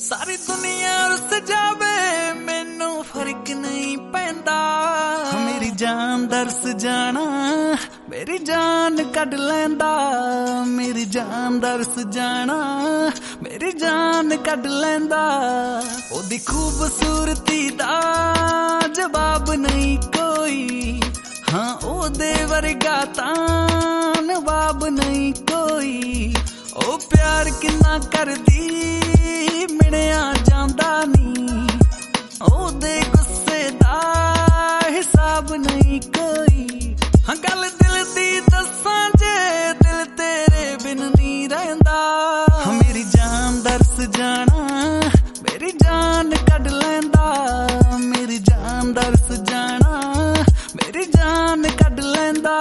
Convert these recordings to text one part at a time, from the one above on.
सारी दुनिया रुस जावे मैनू फर्क नहीं पैंदा। मेरी जान दरस जाना मेरी जान कढ लैंदा। मेरी जान दरस जाना मेरी जान कढ लैंदा। ओदी खूबसूरती दा जवाब नहीं कोई। हाँ ओदे वर्गा तां नवाब नहीं कोई। ओ प्यार किन्ना करदी मिणिया जांदा नी। ओदे गुस्से दा हिसाब नहीं कोई। हाँ गल दिल दी दस्सां जे दिल तेरे बिन नहीं रहिंदा। मेरी जान दरस जाना मेरी जान कढ लैंदा। मेरी जान दरस जाना मेरी जान कढ लैंदा।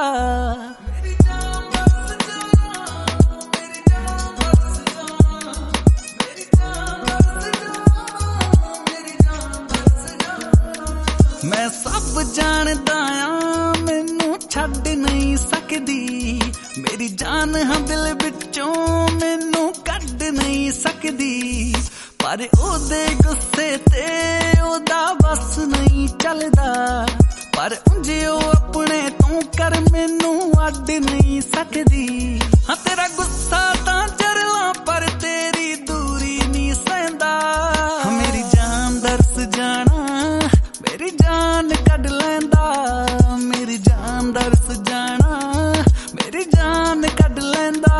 मैं सब जानदा आ मैनू छड्ड नहीं सकदी। मेरी जान हाँ दिल विचों मैनू कढ नहीं सकदी। पर ओदे गुस्से ते ओदा बस नहीं चलदा। पर उंजे ओ अपने तू कर मैनू अड नहीं सकदी। हाँ तेरा गुस्सा तां चरला पर तेरी दूरी नहीं सहंदा। मेरी जान दरस जाना मेरी जान कढ लैंदा। मेरी जान दरस जाना मेरी जान कढ लैंदा।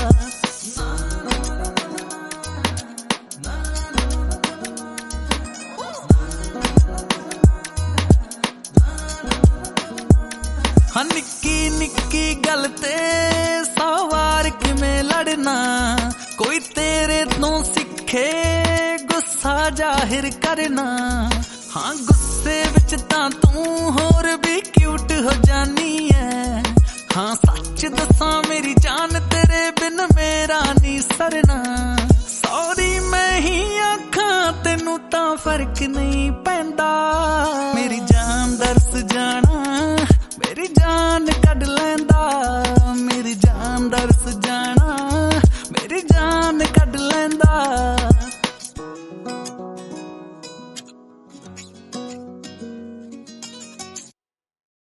हाँ निक्की निक्की गल ते 100 वार किवें लड़ना। कोई तेरे तो सिखे गुस्सा जाहिर करना। हाँ गुस्से विच तां तू होर भी क्यूट हो जानी है। हाँ सच दसां मेरी जान तेरे बिन मेरा नहीं सरना। सॉरी मैं ही आखां तेनू तां फर्क नहीं पैंदा। मेरी